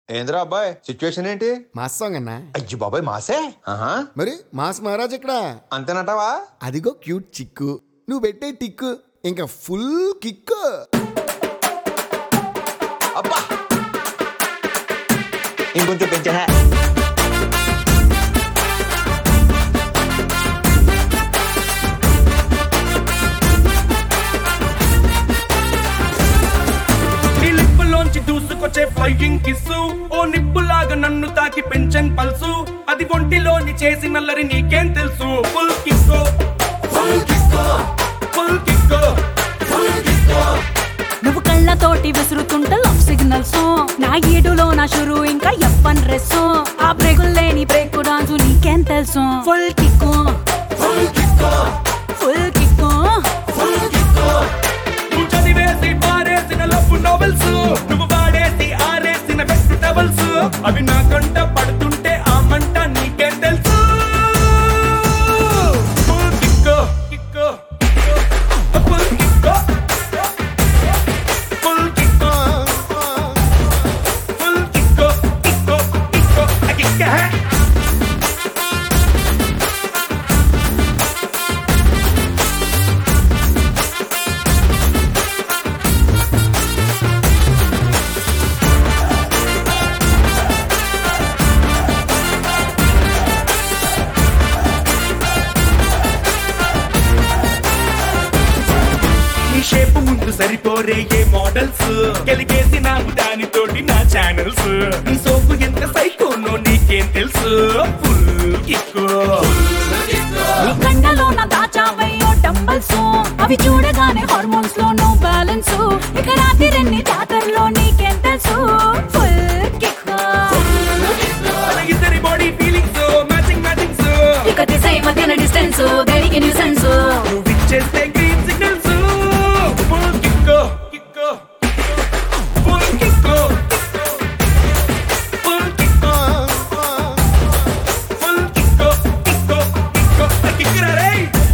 ఏంద్రా అబ్బాయి సిచ్యువేషన్ ఏంటి? మాస్ సాంగ్ అన్నా. అయ్యి బాబాయ్ మాసే. ఆహా, మరి మాస్ మహారాజ్ ఇక్కడ. అంతేనటావా? అదిగో క్యూట్ చిక్కు, నువ్వు పెట్టే టిక్కు ఇంకా ఫుల్ కిక్కు. అబ్బా ఇంకొంచెం పెంచా. దూసుకొచ్చే ఫ్లయింగ్ కిస్సు ఓ నిప్పులాగా నన్ను తాకి పెంచన్ పల్సు అది ఒంటిలోని చేసి నల్లరి నీకేం తెలుసు. ఫుల్ కిస్కో ఫుల్ కిస్కో ఫుల్ కిస్కో ఫుల్ కిస్కో. నువ్వు కళ్ళతోటి విసురుతుంటే లవ్ సిగ్నల్స్, నా ఈడులో నా షురు ఇంకా ఎప్పన్ డ్రెస్, ఆ బ్రేకులు లేని బ్రేక్ డాన్స్ నీకేం తెలుసు. ఫుల్ కిక్కు ఫుల్ కిస్కో ఫుల్ కిక్కు ఫుల్ కిస్కో. నువ్వు చదివేసి పారేసిన లవ్ నోవెల్స్, నువ్వు వాడేసి ఆరేసిన బెస్ట్ టవల్స్, అవి నా కంట పడుతుంటే ఆ మంట నీకేం తెలుసు. ఫుల్ కిస్కో కిస్కో ఫుల్ కిస్కో ఫుల్ కిస్కో ఫుల్ కిస్కో కిస్కో కిస్కో కిస్కో. షేపు ముందు సరిపోరే ఏ మోడల్స్, గెలిగేసి నాకు దానితోటి నా ఛానల్స్, నీ సోపు ఎంత సైకోనో నీకేం తెలుసు. ఫుల్ కిక్కు నీ కండలో నా దాచావయ్యో డంబల్స్, అవి చూడగానే హార్మోన్స్ లో నో బ్యాలెన్స్, ఇక రాత్రి రెండు జాతరలో నీకేం తెలుసు. ఫుల్ కిక్కు ఇద్దరి బాడీ ఫీలింగ్స్ మ్యాచింగ్ మ్యాచింగ్స్, ఇక దిశ మధ్యన డిస్టెన్స్ దేనికి న్యూసెన్స్. నువ్వు ఇచ్చేస్తే green signals. Full kick kick full kick full kick full kick kick kick కిక్కురా రే.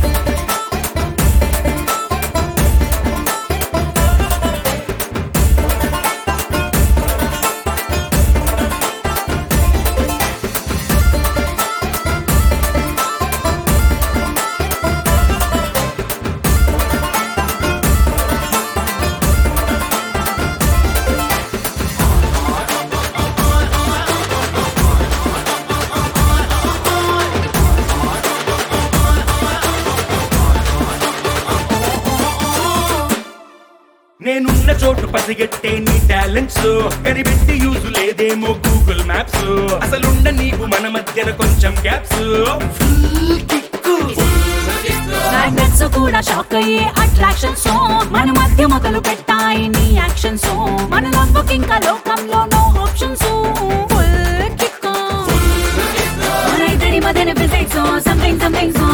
నేనున్న చోటు పసిగట్టే నీ టాలెంట్స్, కనిపెట్టి యూజ్ లేదేమో గూగుల్ మ్యాప్స్, అసలుండ నీకు మన మధ్యన కొంచెం గ్యాప్స్. ఫుల్ కిక్కు మ్యాగ్నెట్స్ కూడా షాక్ అయ్యే అట్రాక్షన్స్, మన మధ్య మొదలు పెట్టాయి నీ యాక్షన్స్, మన లవ్వుకి ఇంకా లోకంలో నో ఆప్షన్స్. ఫుల్ కిక్కు మన ఇద్దరి మధ్యన ఫిజిక్స్ సంథింగ్ సంథింగ్